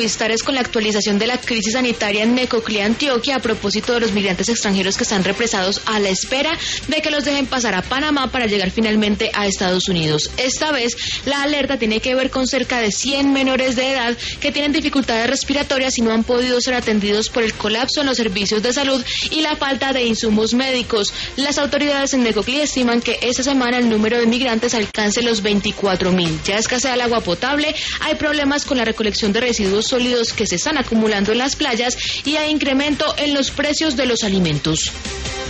Movistar con la actualización de la crisis sanitaria en Necoclí, Antioquia, a propósito de los migrantes extranjeros que están represados a la espera de que los dejen pasar a Panamá para llegar finalmente a Estados Unidos. Esta vez, la alerta tiene que ver con cerca de 100 menores de edad que tienen dificultades respiratorias y no han podido ser atendidos por el colapso en los servicios de salud y la falta de insumos médicos. Las autoridades en Necoclí estiman que esta semana el número de migrantes alcance los 24.000. Ya escasea el agua potable, hay problemas con la recolección de residuos sólidos que se están acumulando en las playas y hay incremento en los precios de los alimentos.